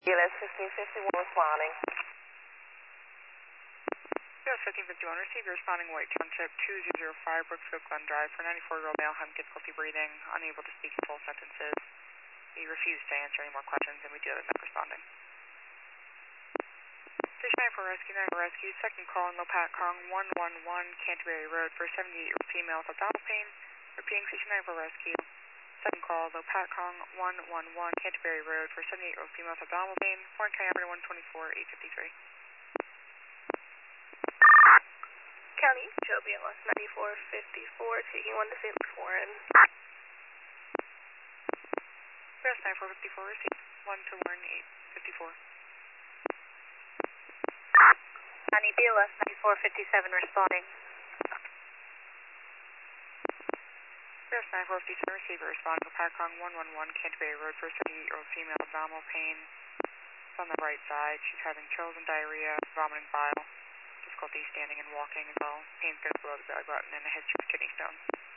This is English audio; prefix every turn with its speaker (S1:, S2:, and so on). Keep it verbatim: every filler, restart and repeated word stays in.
S1: B L S fifteen fifty-one responding.
S2: B L S fifteen fifty-one, receive your responding White Township two zero zero five Brooksville Glen Drive for ninety-four-year-old male having difficulty breathing, unable to speak in full sentences. We refuse to answer any more questions and we do have not responding. Station nine for rescue, nine for rescue, second call in Lopat Kong one one one Canterbury Road for seventy-eight-year-old female with abdominal pain. Repeating station nine for rescue. Second call, Lopat Kong one one one Canterbury Road for seventy-eight-year-old female with abdominal pain. Foreign County Operator one twenty-four, eight fifty-three.
S3: County, Joe B L S ninety-four fifty-four, taking one to Saint Foreign.
S2: B L S ninety-four fifty-four, receive one to Warren eight fifty-four.
S3: County, B L S ninety-four fifty-seven, responding.
S2: B L S ninety-four fifty-seven, receiver responding to Lopat Kong one one one Canterbury Road for seventy-eight-year-old female abdominal pain. It's on the right side. She's having chills and diarrhea, vomiting bile, difficulty standing and walking as well. Pain's going below the belly button and a history of kidney stones.